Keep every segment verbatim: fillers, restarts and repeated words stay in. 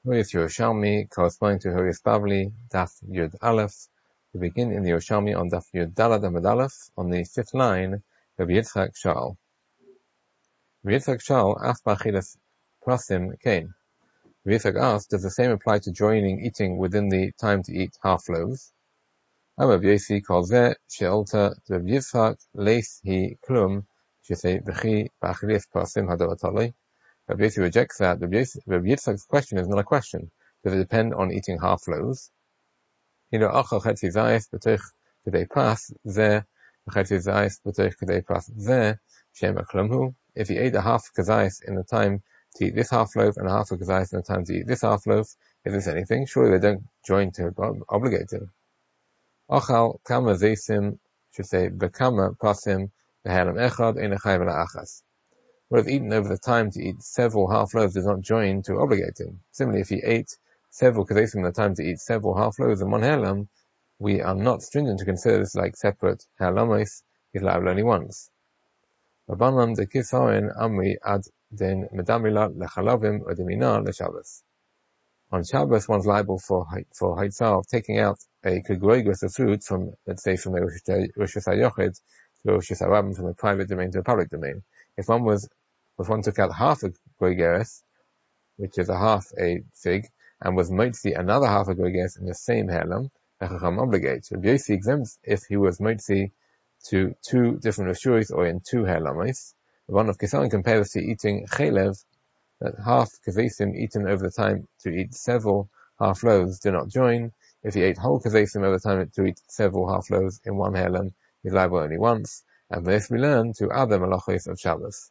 Huyas Yerushalmi, corresponding to Huyas Bavli, Daf Yud Aleph. We begin in the Yerushalmi on Daf Yud Dalad Amud Aleph, on the fifth line, Rabbi Yitzchak Sha'al. Rabbi Yitzchak Sha'al asked B'achilas Prasim Kain. Rabbi Yitzchak asked, does the same apply to joining eating within the time to eat half loaves? Rabbi Yosi calls it She'olta Rabbi Yitzchak Leis Hi Klum, Shesei B'chi B'achilas Prasim Hadavatali. Rabbi Yosi rejects that. Rabbi Yitzchak's question is not a question. Does it depend on eating half loaves? You know, achal chetzi zayis b'toich kedei pas zeh, chetzi zayis b'toich kedei pas zeh, shem aklumhu. If he ate a half kazayis in the time to eat this half loaf and a half of kazayis in the time to eat this half loaf, is this anything? Surely they don't join to obligate him. Achal kama zeisim, should say bekama pasim behelam echad ein echai v'la achas. What if eaten over the time to eat several half loaves does not join to obligate him? Similarly, if he ate several kazesim in the time to eat several half loaves in one herlam, we are not stringent to consider this like separate herlamos, he's liable only once. Rabbanan de kisarin amri ad den medamila lechalavim odemina leshabbos. On Shabbos, one's liable for for haitzah of taking out a kegregus of fruit from, let's say, from a Rosh Hashanah to Rosh Hashanah, from a private domain to a public domain. If one was, if one took out half a gregeres, which is a half a fig, and was motzi another half a gregeres in the same herlam, the chacham obligates. Rabbi Yosi exempts if he was motzi to two different rishuris or in two herlamos. The one of Kisaron compares to eating chelev, that half kazesim eaten over the time to eat several half loaves do not join. If he ate whole kazesim over the time to eat several half loaves in one herlam, he's liable only once. And this we learn to other malachos of Shabbos.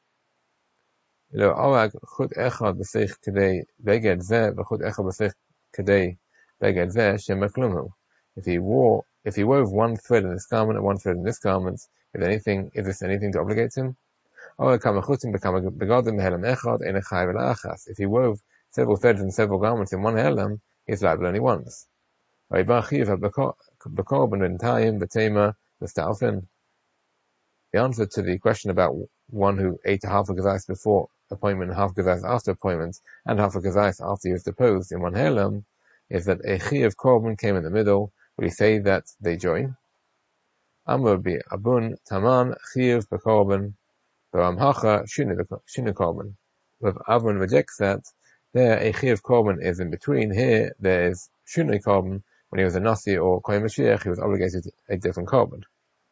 Lo arag chut echad b'seich kedei beged zeh v'chut echad b'seich kedei beged zeh shem maklumhu. If he wore, if he wove one thread in this garment and one thread in this garment, if anything, is this anything to obligate him? If he wove several threads and several garments in one herlam, he is liable only once. The answer to the question about one who ate a half a gazais before appointment and half a gazais after appointment and half a gazais after he was deposed in one herlam is that a chi of korban came in the middle. Will you say that they join? Amr bi abun taman chi of korban. Rav Avon rejects that. There, a chi of korban is in between. Here, there is shunei korban. When he was a nasi or kohen mashiach, he was obligated a different korban.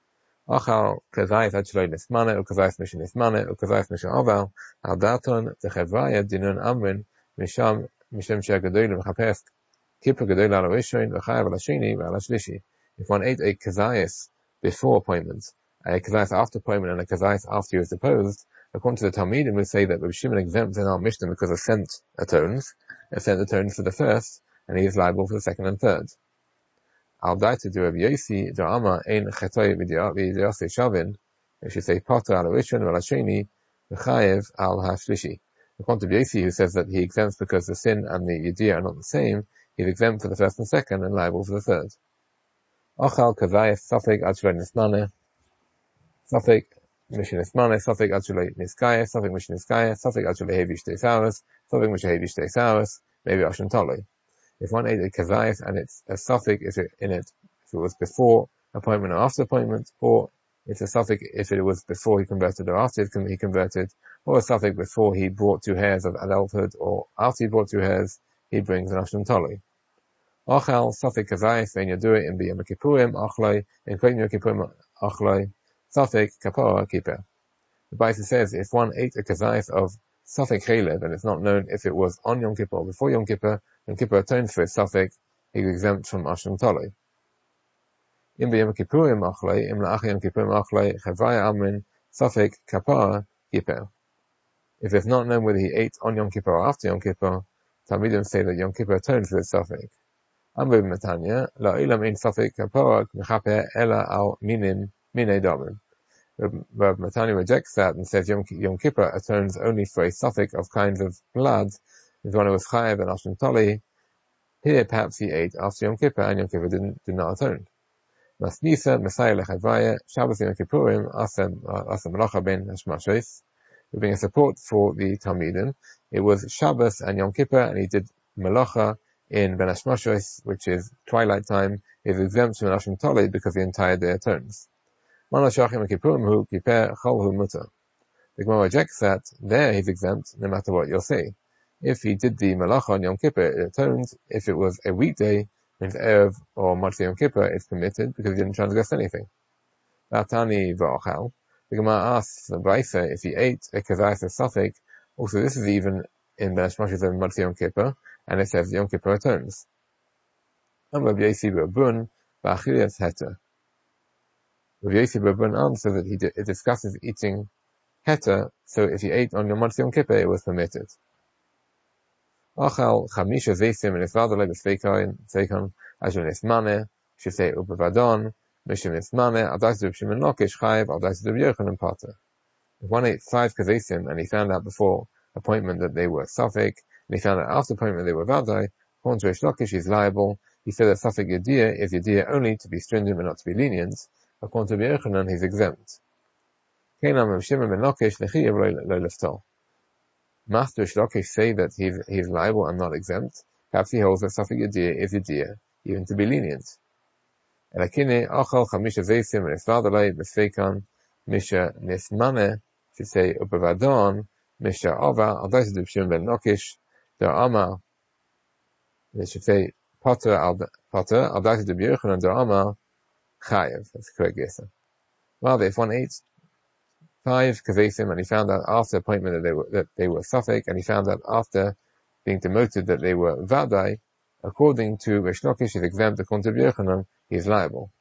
Achal kazayis achloi nismane, u kazayis mishin nismane, u kazayis mishin aval, al daton techevraya dinun amrin, misham, misham she'agadoyim mechapes, kippur gadoyim ala rishon, v'chayav ala sheni, v'ala shlishi. If one ate a kazayis before appointment, a kazayis after appointment, and a kazayis after he was deposed, according to the Talmidim, we say that Rabbi Shimon exempts in our Mishnah because a cent atones, a cent atones for the first, and he is liable for the second and third. Al daita do Rabbi Yosi, da'ama ein chetoi v'diyosi shavin, we should say potter al rishon v'al hasheni, v'chayev al hashlishi. According to Rabbi Yosi, who says that he exempts because the sin and the yediyah are not the same, he's exempt for the first and second and liable for the third. Ochal kazayis safek ad shloi nismaneh, safek mishin nismaneh, safek ad shloi niskayeh, safek mishin niskayeh, safek ad shloi hevi shtei saras, safek mishin hevi shtei saras, maybe ashen toloi. If one ate a kazayis and it's a suffix if it, in it, if it was before appointment or after appointment, or it's a suffix if it was before he converted or after he converted, or a suffix before he brought two hairs of adulthood or after he brought two hairs, he brings an ashen toloi. Achal suffix kazayis when you do it in the Yom Kippurim achloi, in Kohen Yom Kippurim achloi, suffix kapara kippur. The Baisa says if one ate a kazayis of suffix chelev and it's not known if it was on Yom Kippur or before Yom Kippur, when Kippur atones for its suffix, he is exempt from ashen toloi. In the Yom Kippurim achloi, im la'ach Yom Kippurim achloi, chavaya amrin, suffix kapara kippur. If it's not known whether he ate on Yom Kippur or after Yom Kippur, Talmidim say that Yom Kippur atones for its suffix. Amr Matanya, la'ilam ein suffix kapara mechaper ela al minim minei damim. Rav Matanya rejects that and says Yom, Yom Kippur atones only for a suffix of kinds of blood. If one was chayav and ashen toloi, here perhaps he ate after Yom Kippur and Yom Kippur didn't, did not atone. Masnisa, Messiah lechavaya, Shabbos Yom Kippurim, asem, asem malacha ben hashmashos. We bring a support for the Talmidim. It was Shabbos and Yom Kippur and he did Melacha in Ben Hashmashos, which is twilight time, is exempt from Asham Tali because the entire day atones. Manashachim Kippurim hu kiper cholhu mutter. The Gemara rejects that. There he's exempt, no matter what you'll say. If he did the Melacha on Yom Kippur, it atones. If it was a weekday, means Erev or Motzei Yom Kippur, it's permitted because he didn't transgress anything. Vatani v'ochal. The Gemara asks the Brisa if he ate a kazayas of Safek. Also, this is even in Ben Hashmashos and Motzei Yom Kippur, and it says Yom Kippur atones. Amar Rabbi Yosi b'Rabun v'achiliyas heter. Rabbi Yosi b'Rabun answers that he d- it discusses eating heter, so if he ate on Yom Motzei Kippur, it was permitted. Achal chamisha zeisim and ifadale b'sveikon seikon asher nismane should say ubavadon mishim nismane adais d'Reb Shimon Lakish chayiv adais d'Reb Yochanan pater. If one ate five kazeisim and he found out before appointment that they were safek, and he found out after appointment they were vadai, according to Reish Lakish he's liable. He said that safek yediyah is yediyah only to be stringent but not to be lenient. According to Reb Yochanan he's exempt. Master Shlokish say that he's, he's liable and not exempt. Perhaps he holds that Safek Yediyah is Yediyah, even to be lenient. Elakine, Achal Chamisha Zeisim, and Esvadalai, Besfeikan, Misha Nismane, should say, Upavadon, Misha Ova, Aldais Dubshim Ben Lokish, Der Amar, they should say, Potter, Potter, Aldais Dubyochanan, Der Amar, Chayev. That's the correct guess. Rather, if one ate five kavesim, and he found out after appointment that they were that they were safek, and he found out after being demoted that they were vadai, according to Reish Lakish is exempt, according to Rabbi Yochanan, he is liable.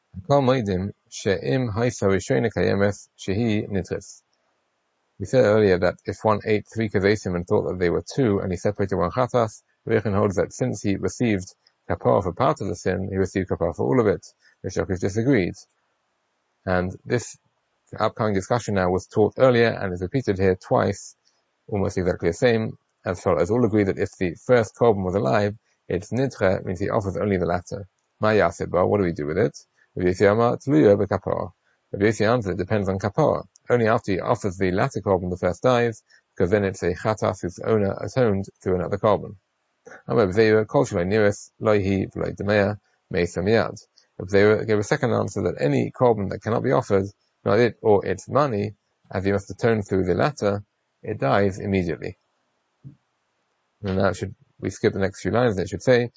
We said earlier that if one ate three kavesim and thought that they were two, and he separated one chatas, Rabbi Yochanan holds that since he received kapara for part of the sin, he received kapara for all of it. Reish Lakish disagreed, and this the upcoming discussion now was taught earlier and is repeated here twice, almost exactly the same, as far as all agree that if the first korban was alive, it's nidche, means he offers only the latter. Ma yaseba, what do we do with it? Rabbi Yosi Amar, tluya b'kapara. Rabbi Yosi answered, it depends on kapara. Only after he offers the latter korban the first dies, because then it's a chatas whose owner atoned through another korban. Amar b'zeira, kol shalai niris, loihi v'loi demea, meisa miyad. B'zeira gave a second answer that any korban that cannot be offered, not it or its money, as he must atone through the latter, it dies immediately. And now should we skip the next few lines, and it should say,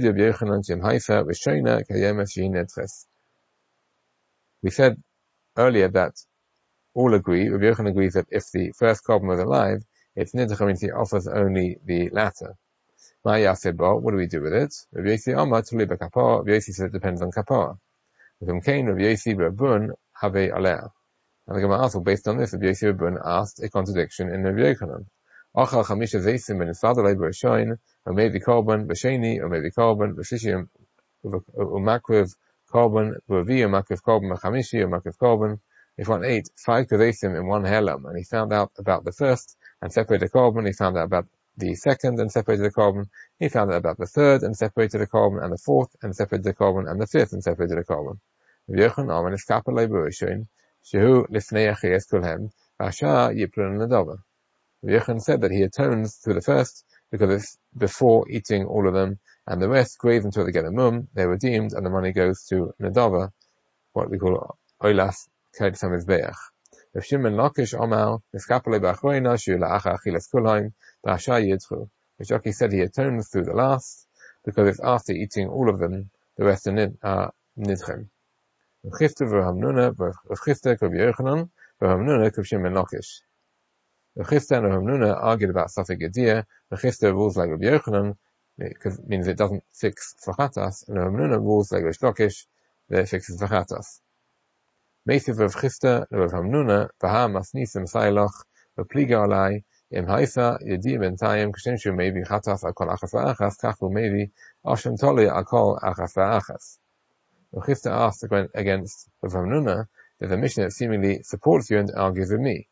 we said earlier that all agree, Rabbi Yochanan agrees that if the first korban was alive, it's nidcha, means he offers only the latter. What do we do with it? Rabbi Yosi Amar tuli b'kapara. Rabbi Yosi says it depends on kapara. From Cain, Rabbi Yosi b'Rabun have alea. And the Gemara also based on this, Rabbi Yosi b'Rabun asked a contradiction in Rabbi Yochanan. Achal chamisha zeisim ben isvadalei b'rishoin, or maybe korban b'sheni, or maybe korban b'shishim, umakriv korban b'avi, umakriv korban b'chamishi, umakriv korban. If one ate five kazeisim in one helam, and he found out about the first and separated the korban, he found out about the second and separated the korban, he found out about the third and separated the korban, and the fourth and separated the korban, and the fifth and separated the korban. Rabbi Yochanan Amen is kapalei b'rishoin, shehu lifnei achiyes kulhem, v'ashar yiplun nadava. Rabbi Yochanan said that he atones through the first because it's before eating all of them, and the rest graze until they get a mum, they're redeemed, and the money goes to nadava, what we call oilas kedus hamizbeach. Rav Shimon Lakish Omar niskapalei b'achroina shehu la'achar achilas kulhem, v'ashar yidchu. Reish Lakish said he atones through the last because it's after eating all of them, the rest are nid, uh, nidchem. Rav Chisda v'Hamnuna, Rav Chisda Rabbi Yochanan, v'Hamnuna Rav Shimon Lakish. Rav Chisda and Rav Hamnuna argued about Safek Yediyah. Rav Chisda rules like Rabbi Yochanan, because it means it doesn't fix for chatas, and Rav Hamnuna rules like Reish Lakish, that it fixes for chatas. Meisiv Rav Chisda, Rav Hamnuna, v'ha masnisim saylach, v'pliga alai, im haisa Yediyah b'ntayim, kshem shu maybe chatas al kol achas v'achas, kachu maybe, ashem toli al kol achas v'achas. Rav Chisda asked against Rav Hamnuna that the Mishnah seemingly supports you and argues with me.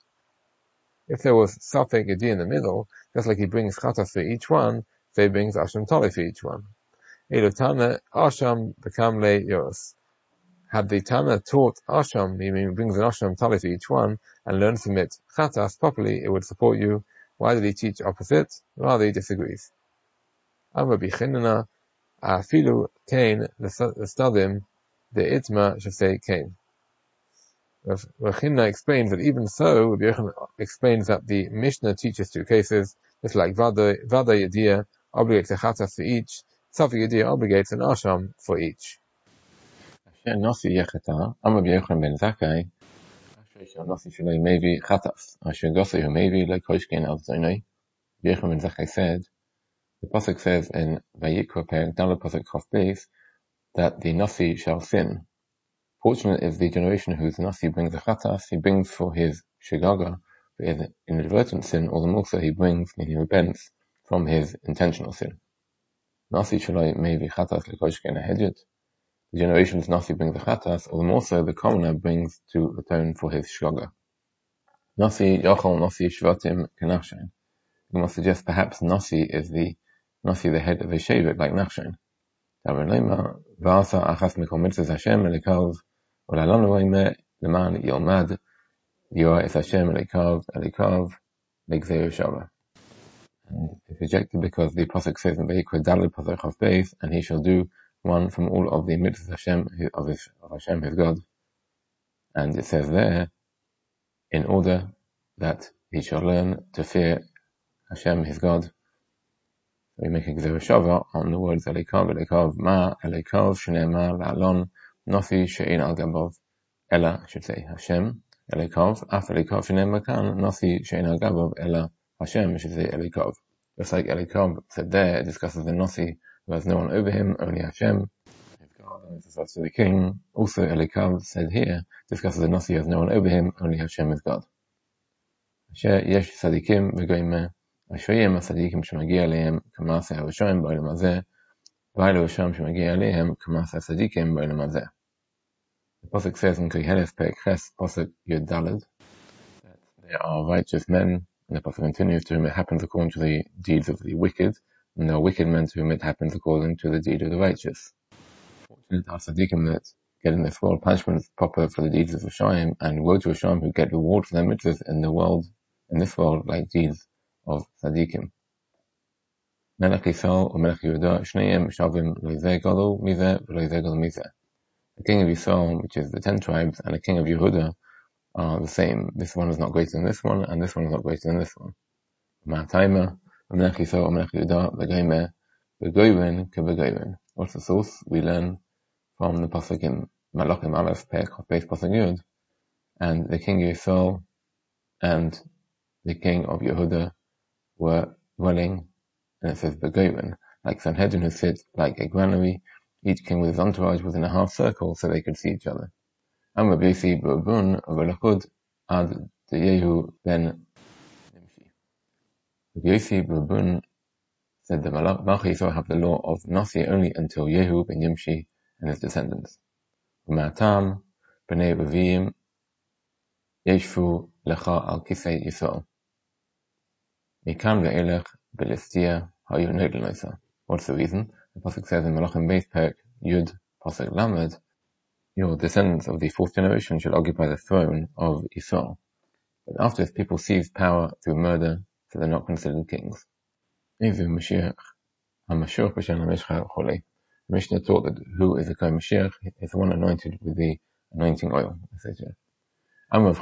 If there was Safek Yediyah in the middle, just like he brings chatas for each one, so he brings Asham Tali for each one. Elu Tana, Asham become le yoros. Had the Tana taught Asham, meaning brings an Asham Tali for each one, and learns from it chatas properly, it would support you. Why did he teach opposite? Rather he disagrees. Amar bichinana afilu kain l'stadim the itma should say kain. Rechina explains that even so, Rabbi Yochanan explains that the Mishnah teaches two cases, just like Vada Yediyah obligates a chatas for each, Safi Yediyah obligates an asham for each. Asher Nasi Yechata, Amar Rabbi Yochanan ben Zakkai, Asher Nasi Shaloi Mevi Chatas, Asher Gosei Mevi Lekoishkin Al Zonai. Rabbi Yochanan ben Zakkai said, the pasuk says in Vayikra Perek Daled pasuk Chof Beis that the Nasi shall sin. Fortunate is the generation whose Nasi brings a chatas, he brings for his shigaga, for his inadvertent sin, or the more so he brings, meaning he repents, from his intentional sin. Nasi shaloi maybe chatas lekoshken ahedjit. The generation whose Nasi brings a chatas, or the more so the commoner brings to atone for his shigaga. Nasi yochol Nasi shvatim kenachshain. We must suggest perhaps Nasi is the Nasi the head of a shevet like Nachshain. Taranema v'asa achas mikol mitzvahs Hashem elikav. Olalanu leman yilmad Yirah es Hashem elikav elikav legzei Shava. And it's rejected because the pasuk says in Vayikra Daled pasuk Chof Beis, and he shall do one from all of the mitzvahs Hashem of, his, of Hashem his God. And it says there, in order that he shall learn to fear Hashem his God. We make a Gzei Shava on the words elikav elikav ma elikav shneimar la'alon Nasi she'ein al gabov ella, I should say Hashem elikav af elikav she'neimar kan Nasi she'ein al gabov ella Hashem, I should say elikav. Just like elikav said there, it discusses the Nasi who has no one over him, only Hashem, his God, and it's also the king. Also elikav said here discusses the Nasi who has no one over him, only Hashem is God. Asher yesh tzadikim v'goyimeh ashoyim tzadikim shemagia aleihem k'maaseh harishon ba'olam hazeh v'aylo Hashem shemagia aleihem k'maaseh tzadikim ba'olam hazeh. The pasuk says in Koheles Perek Ches pasuk Yud Daled that there are righteous men, and the pasuk continues, to whom it happens according to the deeds of the wicked, and there are wicked men to whom it happens according to the deed of the righteous. Fortunate are tzaddikim that get in this world punishment proper for the deeds of Rishayim, and woe to Rishayim who get reward for their mitzvahs in the world, in this world, like deeds of tzaddikim. Melech Yisrael or Melech Yehuda shneim shavim lo zeh gadol mizeh v'lo zeh gadol mizeh. The king of Yisrael, which is the ten tribes, and the king of Yehuda are the same. This one is not greater than this one, and this one is not greater than this one. Ma'atayma, Melech Yisrael or Melech Yehuda v'goyimeh v'goyven k'v'goyven. What's the source? We learn from the pasuk in Malachim Aleph Perek Chof Beis pasuk Yud, and the king of Yisrael and the king of Yehuda were dwelling, and it says v'goyven, like Sanhedrin who sit like a granary, each king with his entourage within a half circle so they could see each other. And Rabbi Yossi B'Rabun v'Lachud ad Yehu ben Nimshi. Rabbi Yossi B'Rabun said the Malach Yisrael have the law of Nasi only until Yehu ben Nimshi and his descendants. U'ma'atam b'nei Revim yeshvu lecha al kisei Yisrael. Mikan ve'elech b'listia hayu noid l'noisa. What's the reason? The pasuk says in Malachim Beis Perek Yud pasuk Lamed, your descendants of the fourth generation shall occupy the throne of Yisrael. But after this, people seized power through murder, so they're not considered kings. The Mishnah taught that who is the Kohen Mashiach is the one anointed with the anointing oil. Rav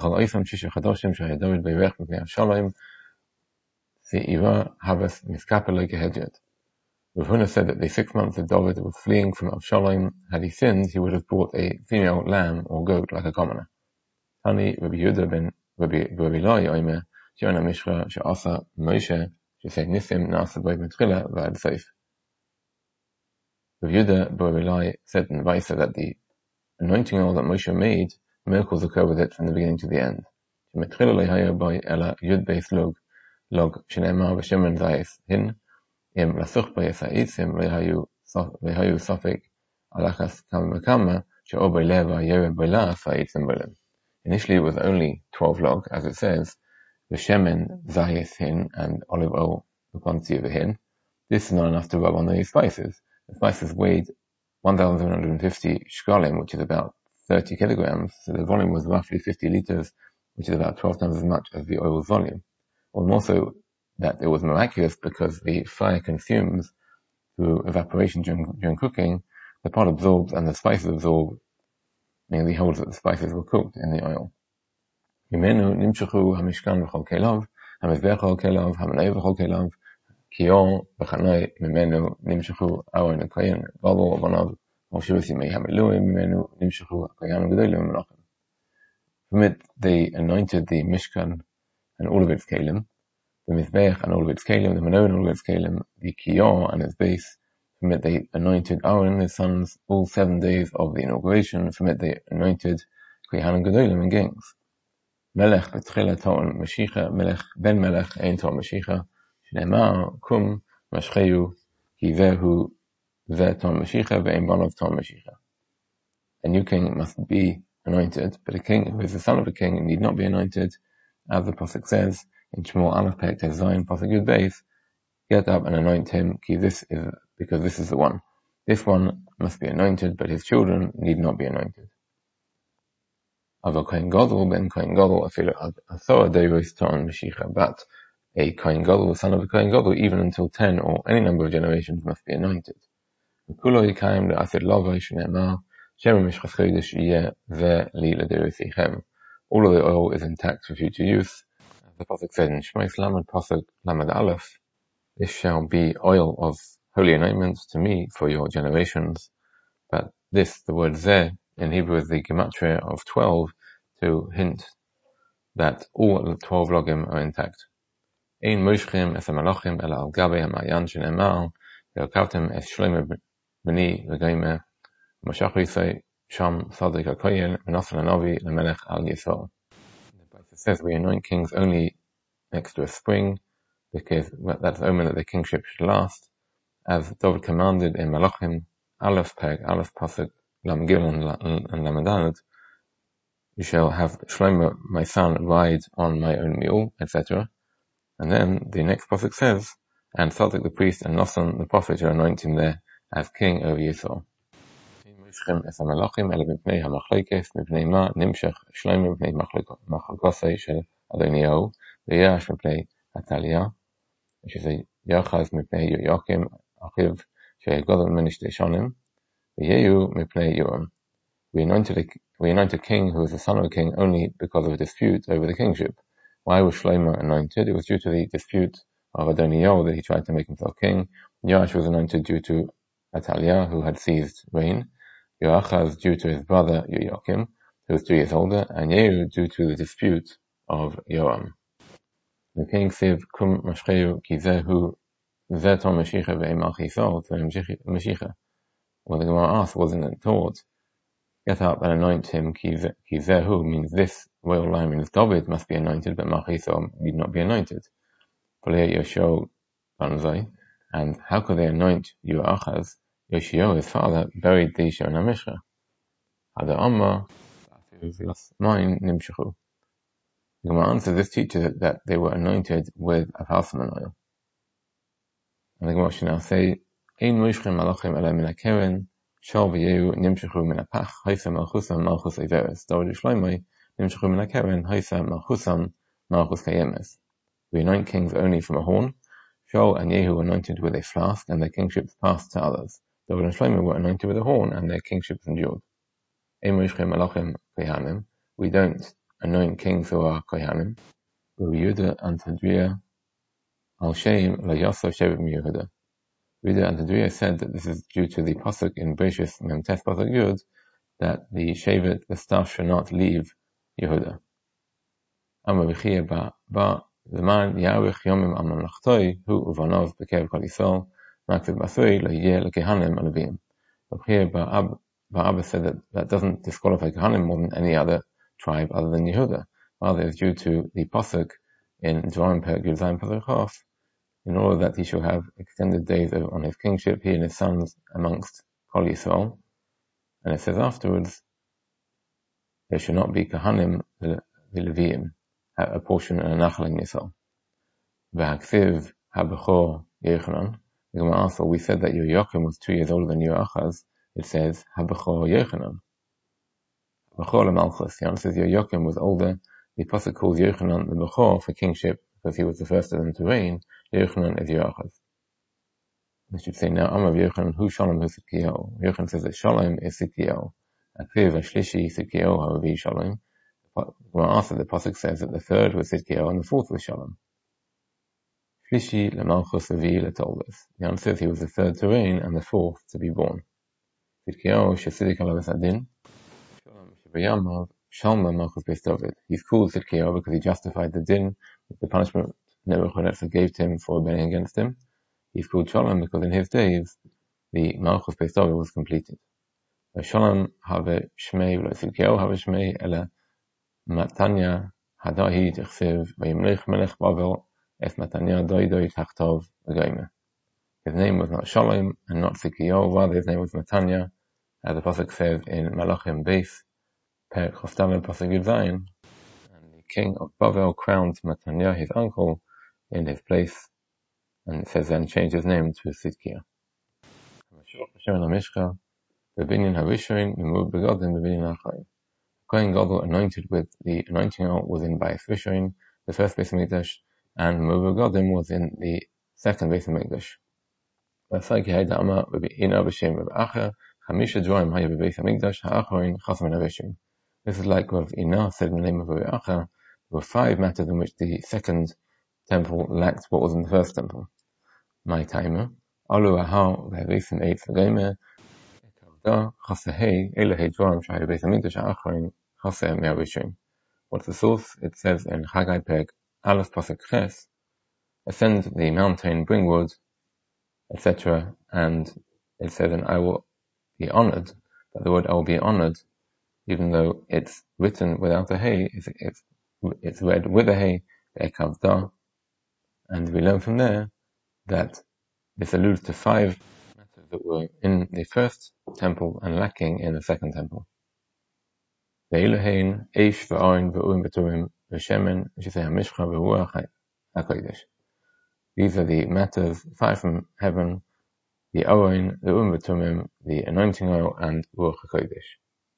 Huna said that the six months that David was fleeing from Avshalom, had he sinned, he would have brought a female lamb or goat like a commoner. Tani Rabbi Yehuda ben Rabbi Eloi Omer, Shiona Mishra she'asa Moshe she'sei nisim na'asa bo b'tchila v'ad seif. Rabbi Yehuda ben Rabbi Eloi said in Vaisa that the anointing oil that Moshe made, miracles occur with it from the beginning to the end. She'metchila le'haya by ela yud beis log log she'ne'emar v'shemen zayis hin. Im lasuch b'yesaitzim lehayu lehayu safek alachas kama kama she'o b'leva yered b'la sa'itzim b'lem. Initially, it was only twelve log, as it says, the shemen zayis hin and olive oil upon tzivah hin. This is not enough to rub on the spices. The spices weighed one thousand seven hundred fifty shkalim, which is about thirty kilograms. So the volume was roughly fifty liters, which is about twelve times as much as the oil's volume. Or more so, that it was miraculous because the fire consumes through evaporation during, during cooking, the pot absorbs and the spices absorb, meaning the holds that the spices were cooked in the oil. ממנו נמשכו המשכן וכל כליו, המזבח וכל כליו, המנעי וכל כליו, כיור וחנאי ממנו נמשכו אהרון הכהן, גדול ובניו, ובשבעת ימי המילואים ממנו נמשכו הכהנים הגדולים ומלאכים. From it they anointed the Mishkan and all of its kelim, the Mizbeach and all of its kelim, the Menorah and all of its kelim, the Kiyor and its base. From it they anointed Aaron and his sons all seven days of the inauguration. From it they anointed Kohanim Gedolim and kings. Melech betchila Torah Mashiach, Melech ben Melech ein Torah Mashiach, Shneimar kum mashcheyu ki vehu ve Torah Mashiach ve'en banov Torah Mashiach. A new king must be anointed, but a king who is the son of a king need not be anointed, as the Pasuk says in Shmuel Aleph Perek Tes Zayin Pasuk Yud Beis, get up and anoint him, ki this is, because this is the one. This one must be anointed, but his children need not be anointed. Ava Kohen Gadol ben Kohen Gadol afilu athoa deivos Torah Mashiach, but a Kohen Gadol, the son of a Kohen Gadol, even until ten or any number of generations must be anointed. V'kulo yikayim le'asid lavo shne'emar All of the oil is intact for future use. As the Pasuk said in Shmos Lamed Pasuk Lamed Aleph, this shall be oil of holy anointments to me for your generations. But this, the word zeh, in Hebrew is the gematria of twelve, to hint that all twelve logim are intact. Ein moshchim es hamalachim ela al gabe hamayan shenemar, ve'okavtem es shlomo b'ni v'gomer, Moshachu say Sham Sadik HaKoyen Menassan Hanavi Lemelech Al Yisrael. The Bible says we anoint kings only next to a spring, because that's the omen that the kingship should last, as David commanded in Malachim Aleph Perek Aleph Pasuk Lam Gimel and Lamedalet, you shall have Shlomo my son ride on my own mule, et cetera. And then the next Pasuk says, and Sadik the priest and Nassan the prophet are anointing there as king over Yisrael. Es המלאכים אלא מפני המחלקת, מפני מה נמשך שלמה מפני מחלקוסי של אדוניהו, וירש מפני עתליה, שזה יחז מפני יואקים, אחיו שגודל ממנו שתי שנים, ויהיו מפני יורם. We anointed, a, we anointed a king who was the son of a king only because of a dispute over the kingship. Why was Shlomo anointed? It was due to the dispute of Adoniyahu that he tried to make himself king. Yoash was anointed due to Atalia, who had seized reign. Yoachaz due to his brother Yoakim, who was two years older, and Yehu due to the dispute of Yoam. The king said, Kum mashcheyu ki zehu zeh Torah Mashiach ve'emach Yisrael to Mashiach. Well, the Gemara asked, wasn't it taught, get up and anoint him, ki zehu means this royal line means David must be anointed, but Mach Yisrael need not be anointed. Yoshio Banzai, and how could they anoint Yoachaz? Yoshio, his father, buried the Shon HaMishra. Hada Amma, mine nimshachu. The Gemara answers, this teaches that they were anointed with a Parthenon oil. And the Gemara should now say, Ein moishchim malachim ela min hakeren, shal v'yehu nimshachu min hapach, haisa malchusam malchus iveres. David Shlomo nimshachu min hakeren, haisa malchusam malchus kayemes. We anoint kings only from a horn. Shaul and Yehu were anointed with a flask, and their kingships passed to others. David and Shlomo were anointed with a horn, and their kingships endured. We don't anoint kings who are kohanim. Yehuda and Tadria al Shem la Yosef Shevet Yehuda. Yehuda and Tadria said that this is due to the pasuk in Bereshis Memtes pasuk Yud that the Shevet, the staff, should not leave Yehuda. Amar v'chiyah ba ba zman yarich yomim al mamlachtoi hu uvanov b'kev kol Yisrael maktiv basui lo yeh lekehanim alevim. V'chiyah ba Abba said that that doesn't disqualify Kohanim more than any other tribe other than Yehuda. Rather, it's due to the pasuk in Dvarim Perek Yud Zayin Pasuk Chaf, in order that he shall have extended days on his kingship, he and his sons amongst Kol Yisrael. And it says afterwards, there should not be Kohanim the Leviim, a portion and a nachal in Yisrael. V'haksiv habechor Yechanan. The Gemara asks, well, we said that Yoakim was two years older than Yoachaz. It says, Habachor Yochanan. Bachor Malchus. The answer is Yoakim was older. The Pasuk calls Yochanan the Bachor for kingship, because he was the first of them to reign. Yochanan is Yoachaz. I should say now, Amar Yochanan, who Shalom who Tzidkiyahu? Yochanan says that Shalom is Tzidkiyahu. Akriv Ashlishi Tzidkiyahu Havavi Shalom. Well, after the Pasuk says that the third was Tzidkiyahu and the fourth was Shalom. Shlishi Lamalchus Avi Latoldos. The answer is he was the third to reign and the fourth to be born. Tzidkiyahu Shesidik Alav Adin. Shalom Shabayamav Shalma Malchus Beis David. He's called Tzidkiyahu because he justified the din, the punishment Nebuchadnezzar gave to him for rebelling against him. He's called Shalom because in his days the Malchus Beis David was completed. Shalom have Shmei v'lo Tzidkiyahu have Shmei ela Matanya hadahi tichsev v'yimlech melech Bavel es Matanya doi doi tachtov v'goyme. His name was not Shalom and not Tzidkiyahu, rather his name was Matanya, as the Pasuk says in Malachim Beis, Perek Choftav Pasuk Yud Zayin, and the king of Bavel crowned Matanya, his uncle, in his place, and it says then changed his name to Tzidkiyahu. Kohen Gadol anointed with the anointing oil was in Bayis Rishon, the first Beis Hamikdash, and Murur Gadim was in the second Beis Hamikdash. This is like Rav Ina said in the name of Rabbi Acha. There were five matters in which the second temple lacked what was in the first temple. My timer. Alu Ahal Ve'avisim Eitz V'Gomer Ekavda Chasehei Elehei Dvarim Shahai Beis Hamikdash Ha'achroin Chaseh Me'arishon. What's the source? It says in Chagai Perek Aleph Pasuk Ches, ascend the mountain, bring wood, et cetera. And it says, and I will be honored. But the word I will be honored, even though it's written without a hey, it's, it's, it's read with a hey, Ekavda. And we learn from there that this alludes to five matters that were in the first temple and lacking in the second temple. Ve'elohein, Eish, Ve'arin, Ve'urim, Ve'turim, Ve'shemen, V'shisei HaMishcha, Ve'ruach HaKodesh. These are the matters, five from heaven, the Orin, the Urim V'tumim, the anointing oil, and Ruach HaKodesh.